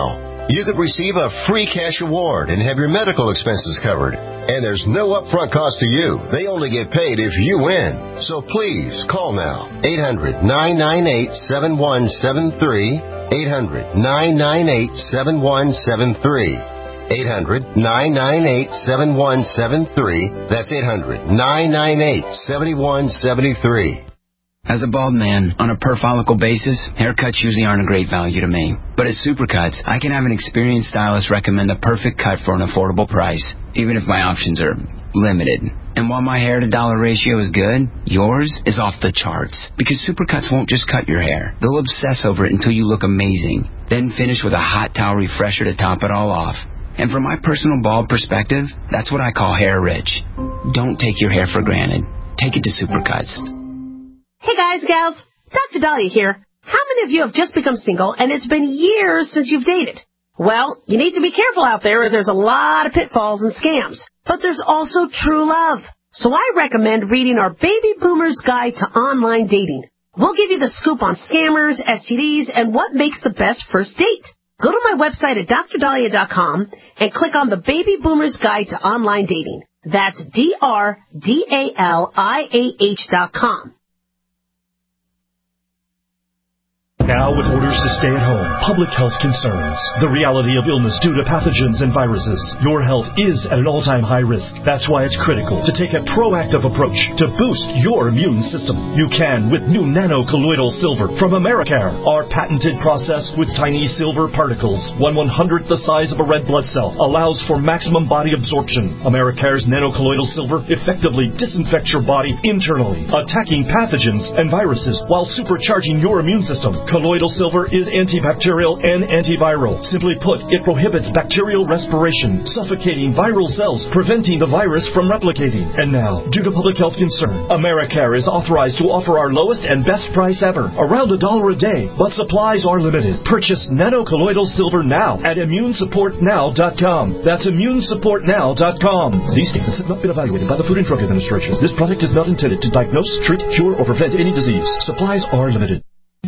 You could receive a free cash award and have your medical expenses covered. And there's no upfront cost to you. They only get paid if you win. So please call now. eight hundred, nine nine eight, seven one seven three. eight hundred, nine nine eight, seven one seven three. eight hundred, nine nine eight, seven one seven three. That's eight hundred, nine nine eight, seven one seven three. As a bald man, on a per-follicle basis, haircuts usually aren't a great value to me. But at Supercuts, I can have an experienced stylist recommend a perfect cut for an affordable price, even if my options are limited. And while my hair-to-dollar ratio is good, yours is off the charts. Because Supercuts won't just cut your hair. They'll obsess over it until you look amazing. Then finish with a hot towel refresher to top it all off. And from my personal bald perspective, that's what I call hair rich. Don't take your hair for granted. Take it to Supercuts. Hey guys, gals, Doctor Dahlia here. How many of you have just become single and it's been years since you've dated? Well, you need to be careful out there as there's a lot of pitfalls and scams. But there's also true love. So I recommend reading our Baby Boomer's Guide to Online Dating. We'll give you the scoop on scammers, S T Ds, and what makes the best first date. Go to my website at dr dahlia dot com and click on the Baby Boomer's Guide to Online Dating. That's D R D A L I A H dot com. Now with orders to stay at home, public health concerns, the reality of illness due to pathogens and viruses, your health is at an all-time high risk. That's why it's critical to take a proactive approach to boost your immune system. You can with new nano-colloidal silver from Americare. Our patented process with tiny silver particles, one one-hundredth the size of a red blood cell, allows for maximum body absorption. Americare's nano-colloidal silver effectively disinfects your body internally, attacking pathogens and viruses while supercharging your immune system. Colloidal silver is antibacterial and antiviral. Simply put, it prohibits bacterial respiration, suffocating viral cells, preventing the virus from replicating. And now, due to public health concern, Americare is authorized to offer our lowest and best price ever, around a dollar a day, but supplies are limited. Purchase nano-colloidal silver now at immune support now dot com. That's immune support now dot com. These statements have not been evaluated by the Food and Drug Administration. This product is not intended to diagnose, treat, cure, or prevent any disease. Supplies are limited.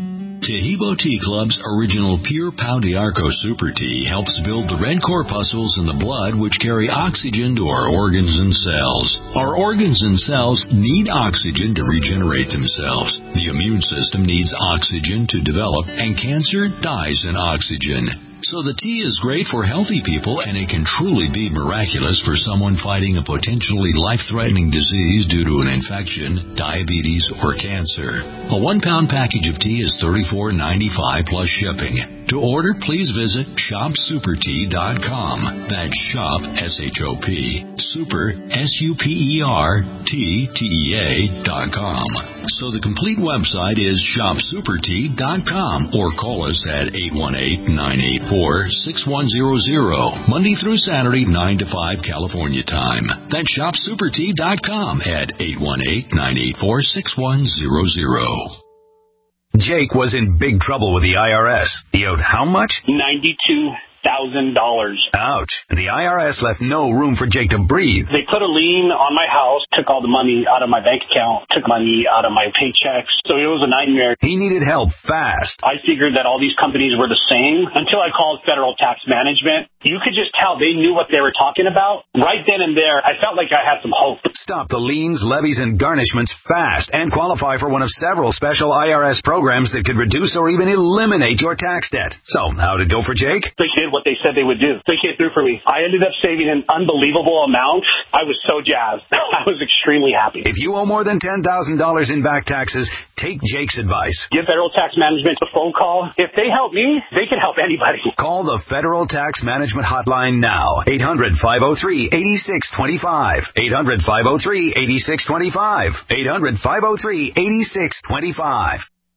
Tahibo Tea Club's original Pure Pau d'Arco Super Tea helps build the red corpuscles in the blood which carry oxygen to our organs and cells. Our organs and cells need oxygen to regenerate themselves. The immune system needs oxygen to develop, and cancer dies in oxygen. So the tea is great for healthy people, and it can truly be miraculous for someone fighting a potentially life-threatening disease due to an infection, diabetes, or cancer. A one-pound package of tea is thirty-four ninety-five plus shipping. To order, please visit shop super tea dot com. That's shop, S H O P, super, S U P E R, T, T E A dot com. So the complete website is shop super tea dot com, or call us at eight one eight, nine eight four, six one zero zero, Monday through Saturday, nine to five California time. That's shop super tea dot com at eight one eight, nine eight four, six one zero zero. Jake was in big trouble with the I R S. He owed how much? ninety-two thousand dollars. Ouch. And the I R S left no room for Jake to breathe. They put a lien on my house, took all the money out of my bank account, took money out of my paychecks. So it was a nightmare. He needed help fast. I figured that all these companies were the same until I called Federal Tax Management. You could just tell they knew what they were talking about. Right then and there, I felt like I had some hope. Stop the liens, levies, and garnishments fast and qualify for one of several special I R S programs that could reduce or even eliminate your tax debt. So, how'd it go for Jake? They did what they said they would do. They came through for me. I ended up saving an unbelievable amount. I was so jazzed. I was extremely happy. If you owe more than ten thousand dollars in back taxes, take Jake's advice. Give Federal Tax Management a phone call. If they help me, they can help anybody. Call the Federal Tax Management Hotline now. eight hundred, five oh three, eight six two five. eight hundred, five oh three, eight six two five. eight hundred, five oh three, eight six two five.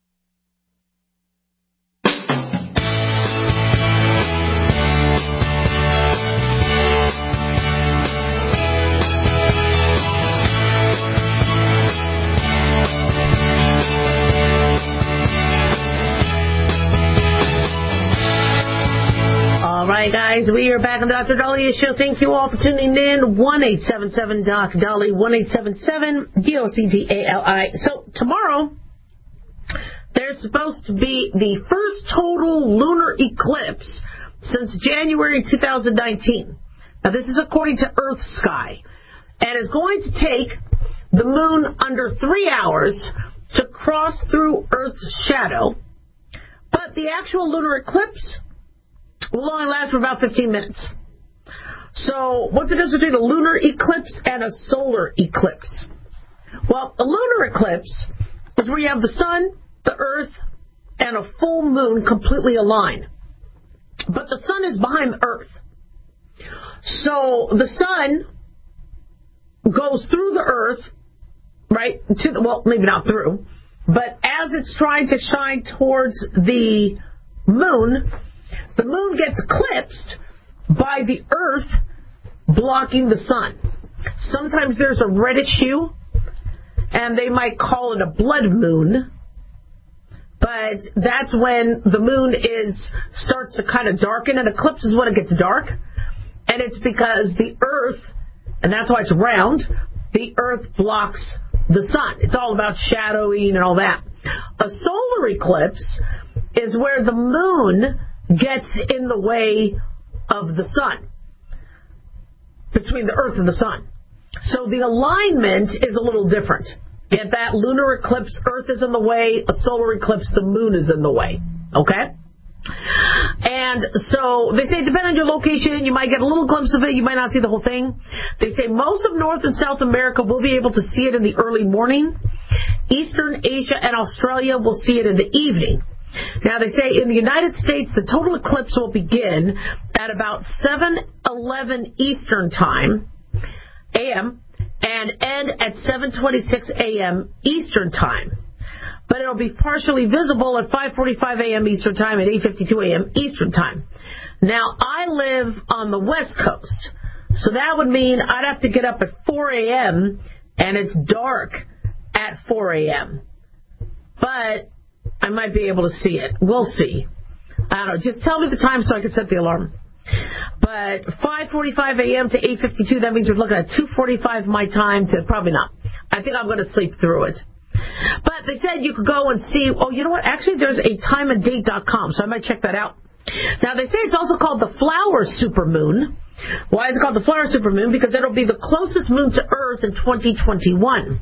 All right, guys, we are back on the Doctor Dahlia Show. Thank you all for tuning in. one eight seven seven Doc Dolly, one eight seven seven D O C D A L I. So tomorrow, there's supposed to be the first total lunar eclipse since January two thousand nineteen. Now, this is according to EarthSky, and is going to take the moon under three hours to cross through Earth's shadow, but the actual lunar eclipse will only last for about fifteen minutes. So, what's the difference between a lunar eclipse and a solar eclipse? Well, a lunar eclipse is where you have the sun, the Earth, and a full moon completely aligned. But the sun is behind the Earth. So the sun goes through the Earth, right, to the, well, maybe not through, but as it's trying to shine towards the moon, the moon gets eclipsed by the Earth blocking the sun. Sometimes there's a reddish hue, and they might call it a blood moon. But that's when the moon is starts to kind of darken. An eclipse is when it gets dark. And it's because the Earth, and that's why it's round, the Earth blocks the sun. It's all about shadowing and all that. A solar eclipse is where the moon gets in the way of the sun, between the Earth and the sun. So the alignment is a little different. Get that? Lunar eclipse, Earth is in the way. A solar eclipse, the moon is in the way. Okay? And so they say, depending on your location, you might get a little glimpse of it. You might not see the whole thing. They say most of North and South America will be able to see it in the early morning. Eastern Asia and Australia will see it in the evening. Now, they say in the United States, the total eclipse will begin at about seven eleven Eastern Time, A M, and end at seven twenty-six A M Eastern Time. But it'll be partially visible at five forty-five A M Eastern Time and eight fifty-two A M Eastern Time. Now, I live on the West Coast, so that would mean I'd have to get up at four A M, and it's dark at four A M. But I might be able to see it. We'll see. I don't know. Just tell me the time so I can set the alarm. But five forty-five A M to eight fifty-two, that means we're looking at two forty-five my time to probably not. I think I'm going to sleep through it. But they said you could go and see, oh, you know what? Actually, there's a time and date dot com, so I might check that out. Now, they say it's also called the flower supermoon. Why is it called the flower supermoon? Because it'll be the closest moon to Earth in twenty twenty-one.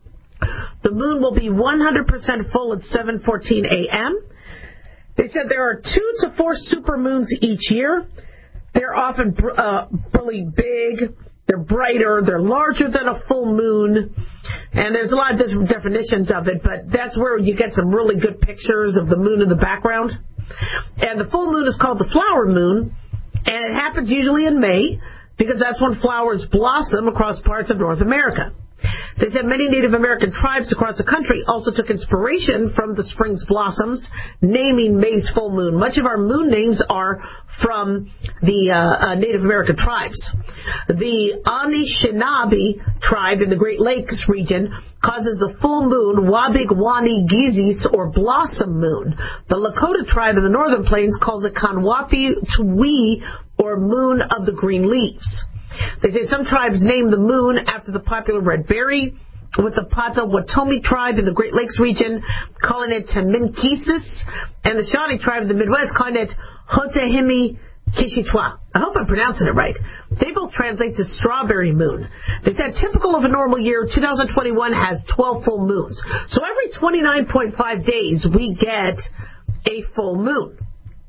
The moon will be one hundred percent full at seven fourteen A M They said there are two to four supermoons each year. They're often uh, really big. They're brighter. They're larger than a full moon. And there's a lot of different definitions of it, but that's where you get some really good pictures of the moon in the background. And the full moon is called the flower moon, and it happens usually in May because that's when flowers blossom across parts of North America. They said many Native American tribes across the country also took inspiration from the spring's blossoms, naming May's full moon. Much of our moon names are from the uh, uh, Native American tribes. The Anishinaabe tribe in the Great Lakes region causes the full moon Wabig-Wani Gizis, or blossom moon. The Lakota tribe in the Northern Plains calls it Kanwapi-Tui, or moon of the green leaves. They say some tribes name the moon after the popular red berry, with the Potawatomi tribe in the Great Lakes region calling it Teminkisis, and the Shawnee tribe in the Midwest calling it Hotahimi Kishitwa. I hope I'm pronouncing it right. They both translate to strawberry moon. They said typical of a normal year, two thousand twenty-one has twelve full moons. So every twenty-nine point five days we get a full moon.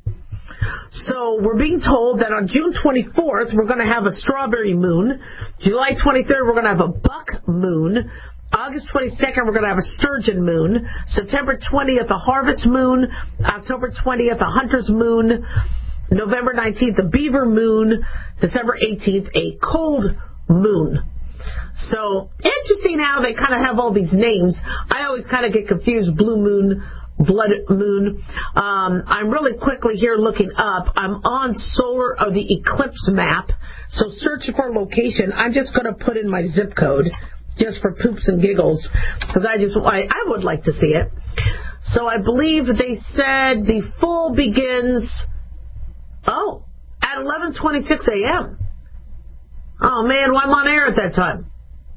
So we're being told that on June twenty-fourth, we're going to have a strawberry moon. July twenty-third, we're going to have a buck moon. August twenty-second, we're going to have a sturgeon moon. September twentieth, a harvest moon. October twentieth, a hunter's moon. November nineteenth, a beaver moon. December eighteenth, a cold moon. So interesting how they kind of have all these names. I always kind of get confused. Blue moon, blood moon. Um, I'm really quickly here looking up. I'm on solar of the eclipse map. So searching for location. I'm just going to put in my zip code just for poops and giggles because I just I, I would like to see it. So I believe they said the full begins oh at eleven twenty-six A M Oh man, why am I on air at that time?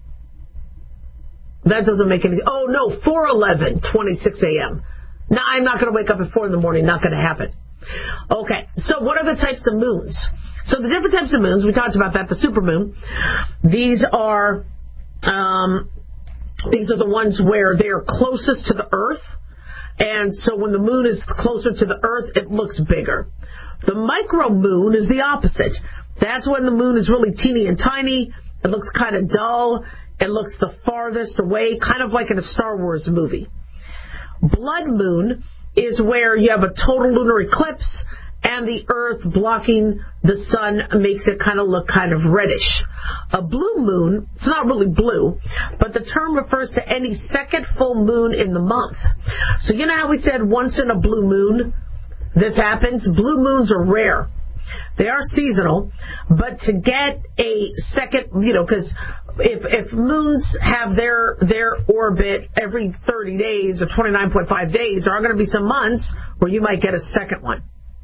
That doesn't make any. Oh no, four eleven twenty-six A M Now, I'm not going to wake up at four in the morning. Not going to happen. Okay, so what are the types of moons? So the different types of moons, we talked about that, the supermoon. These are, um, these are the ones where they're closest to the Earth. And so when the moon is closer to the Earth, it looks bigger. The micromoon is the opposite. That's when the moon is really teeny and tiny. It looks kind of dull. It looks the farthest away, kind of like in a Star Wars movie. Blood moon is where you have a total lunar eclipse and the Earth blocking the sun makes it kind of look kind of reddish. A blue moon, it's not really blue, but the term refers to any second full moon in the month. So you know how we said once in a blue moon this happens? Blue moons are rare. They are seasonal, but to get a second, you know, because if if moons have their their orbit every thirty days or twenty-nine point five days, there are going to be some months where you might get a second one.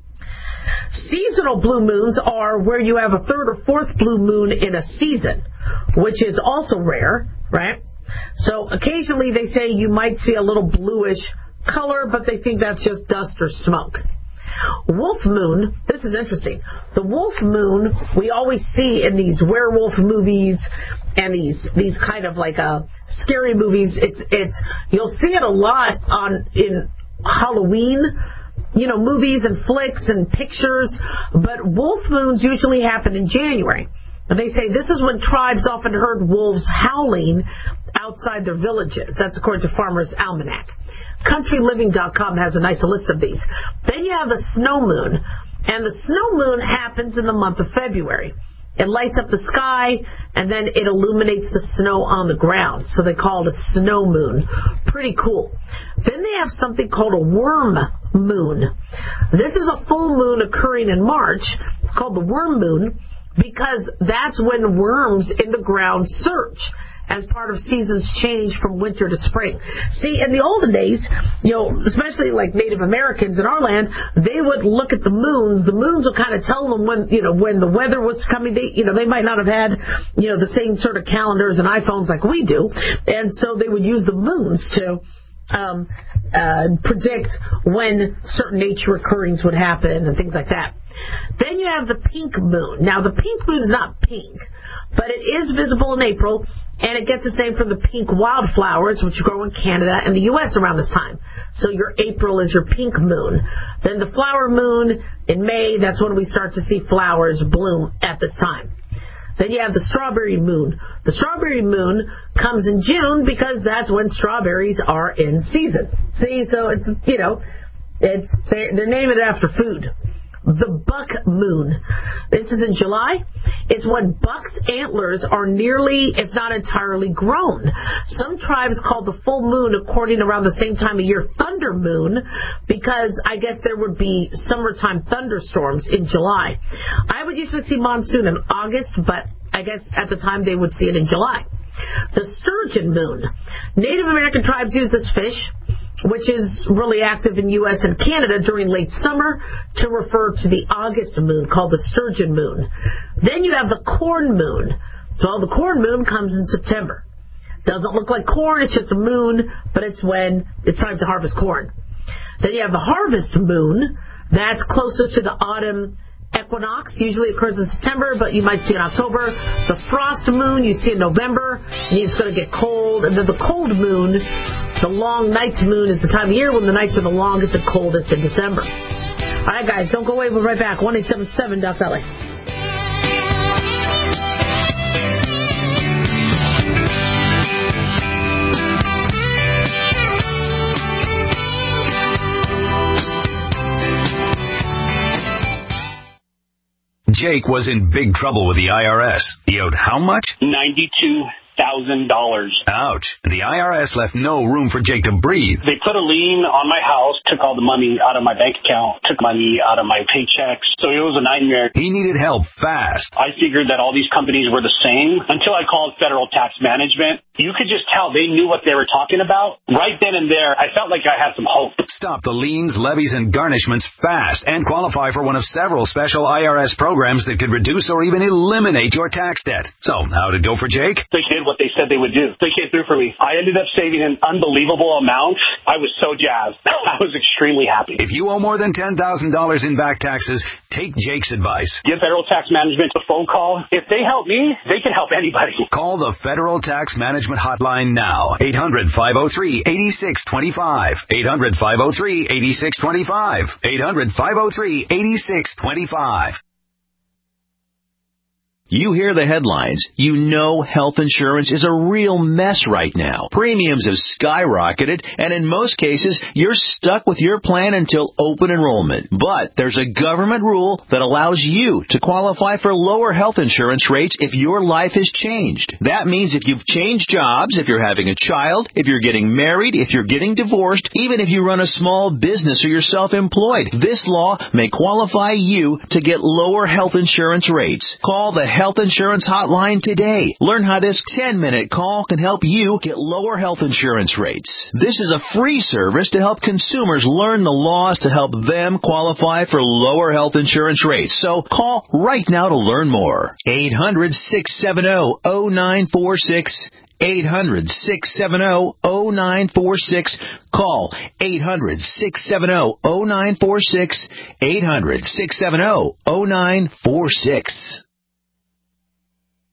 Seasonal blue moons are where you have a third or fourth blue moon in a season, which is also rare, right? So occasionally they say you might see a little bluish color, but they think that's just dust or smoke. Wolf moon, this is interesting. The wolf moon we always see in these werewolf movies and these these kind of like uh, scary movies. It's it's you'll see it a lot on in Halloween, you know, movies and flicks and pictures. But wolf moons usually happen in January. And they say this is when tribes often heard wolves howling outside their villages. That's according to Farmer's Almanac. country living dot com has a nice list of these. Then you have the snow moon. And the snow moon happens in the month of February. It lights up the sky, and then it illuminates the snow on the ground. So they call it a snow moon. Pretty cool. Then they have something called a worm moon. This is a full moon occurring in March. It's called the worm moon because that's when worms in the ground search as part of seasons change from winter to spring. See, in the olden days, you know, especially like Native Americans in our land, they would look at the moons. The moons would kind of tell them when, you know, when the weather was coming. They, you know, they might not have had, you know, the same sort of calendars and iPhones like we do. And so they would use the moons to um, uh, predict when certain nature occurrences would happen and things like that. Then you have the pink moon. Now, the pink moon is not pink, but it is visible in April, and it gets its name from the pink wildflowers, which grow in Canada and the U S around this time. So your April is your pink moon. Then the flower moon in May, that's when we start to see flowers bloom at this time. Then you have the strawberry moon. The strawberry moon comes in June because that's when strawberries are in season. See, so it's, you know, it's they're, they're naming it after food. The buck moon. This is in July. It's when bucks' antlers are nearly, if not entirely, grown. Some tribes call the full moon, according around the same time of year, thunder moon, because I guess there would be summertime thunderstorms in July. I would usually see monsoon in August, but I guess at the time they would see it in July. The sturgeon moon. Native American tribes use this fish, which is really active in U S and Canada during late summer, to refer to the August moon called the sturgeon moon. Then you have the corn moon. So the corn moon comes in September. Doesn't look like corn, it's just a moon, but it's when it's time to harvest corn. Then you have the harvest moon. That's closer to the autumn equinox. Usually occurs in September, but you might see it in October. The frost moon you see in November, and it's going to get cold. And then the cold moon, the long nights moon, is the time of year when the nights are the longest and coldest in December. All right, guys, don't go away. We'll be right back. one eight seven seven Doc Valley. Jake was in big trouble with the I R S. He owed how much? ninety-two thousand dollars. Ouch. The I R S left no room for Jake to breathe. They put a lien on my house, took all the money out of my bank account, took money out of my paychecks. So it was a nightmare. He needed help fast. I figured that all these companies were the same until I called Federal Tax Management. You could just tell they knew what they were talking about. Right then and there, I felt like I had some hope. Stop the liens, levies, and garnishments fast and qualify for one of several special I R S programs that could reduce or even eliminate your tax debt. So, how'd it go for Jake? They did what they said they would do. They came through for me. I ended up saving an unbelievable amount. I was so jazzed. I was extremely happy. If you owe more than ten thousand dollars in back taxes, take Jake's advice. Give Federal Tax Management a phone call. If they help me, they can help anybody. Call the Federal Tax Management Hotline now. eight hundred, five oh three, eight six two five. eight hundred, five oh three, eight six two five. eight hundred, five oh three, eight six two five. You hear the headlines. You know health insurance is a real mess right now. Premiums have skyrocketed, and in most cases, you're stuck with your plan until open enrollment. But there's a government rule that allows you to qualify for lower health insurance rates if your life has changed. That means if you've changed jobs, if you're having a child, if you're getting married, if you're getting divorced, even if you run a small business or you're self-employed, this law may qualify you to get lower health insurance rates. Call the Health Insurance Hotline today. Learn how this ten-minute call can help you get lower health insurance rates. This is a free service to help consumers learn the laws to help them qualify for lower health insurance rates. So call right now to learn more. eight hundred, six seven zero, zero nine four six. eight hundred, six seven zero, zero nine four six. Call eight hundred, six seven zero, zero nine four six. eight hundred, six seven zero, zero nine four six.